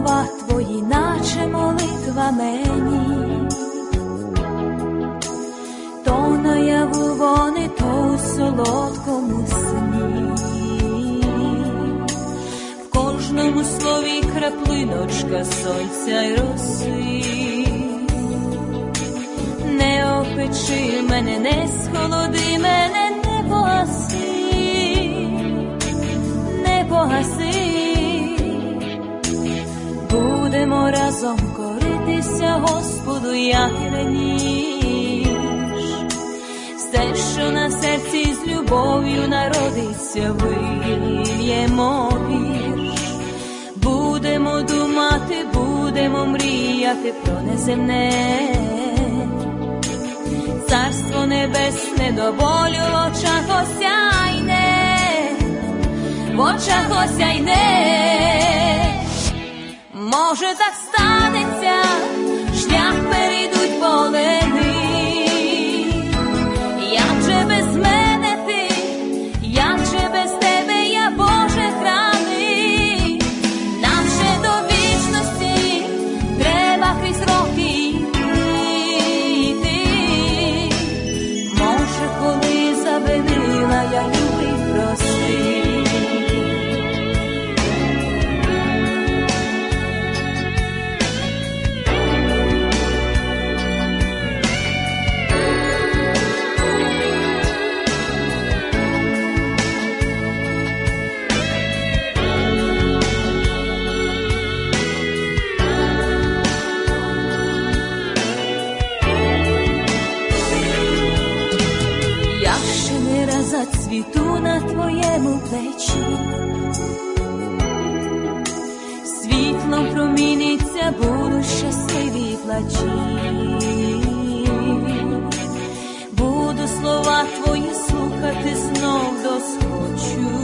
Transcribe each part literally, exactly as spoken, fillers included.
слова твої, наче молитва мені, то наяву вони, то у солодкому сні. В кожному слові краплиночка сонця й роси. Не опечи мене, не схолоди мене, не погаси, не погаси. Будемо разом коритися Господу, як раніш. Все, що на серці з любов'ю народиться, вильємо вірш. Будемо думати, будемо мріяти про неземне. Царство небесне до болю в очах осяйне, в очах осяйне. Може, так станеться, шлях перейдуть полени. Як же без мене ти, як же без тебе я, Боже, храни. Нам ще до вічності треба крізь роки йти. Може, коли завинила я, любий, прости. Зацвіту на твоєму плечі, світлом проміниться, буду щасливі плачі. Буду слова твої слухати, знов досхочу,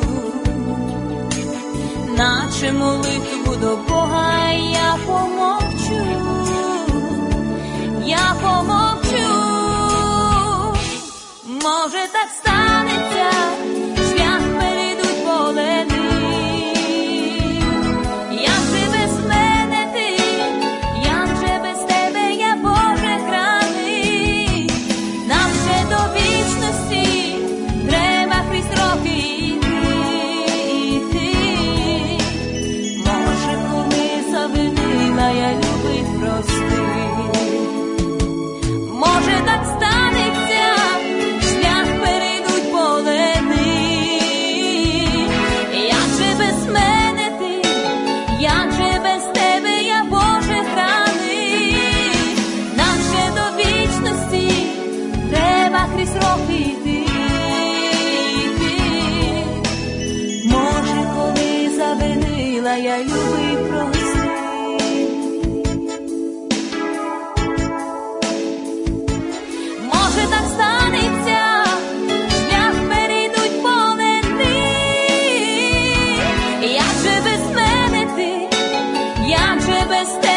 наче молитву до Бога я помовчу, я помовчу. Може, так станеться, шлях перейдуть полени. Як же без мене ти, як же без тебе я, Боже, храни. Нам ще до вічності треба крізь роки йти. Може, коли завинила я, любий, прости. Може, так станеться, крізь роки йти, йти. Може, коли завинила я, любий, прости. Може, так станеться, шлях перейдуть полени. Як же без мене ти, як же без тебе